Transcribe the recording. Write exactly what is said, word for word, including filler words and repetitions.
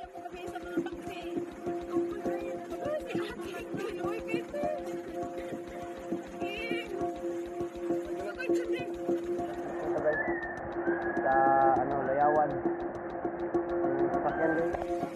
mo kami sa mga taxi. Wala si ate. Uy, kita. Eh. Bakit siya din? Ito guys, sa ano, Layawan. Ang sasakyan guys.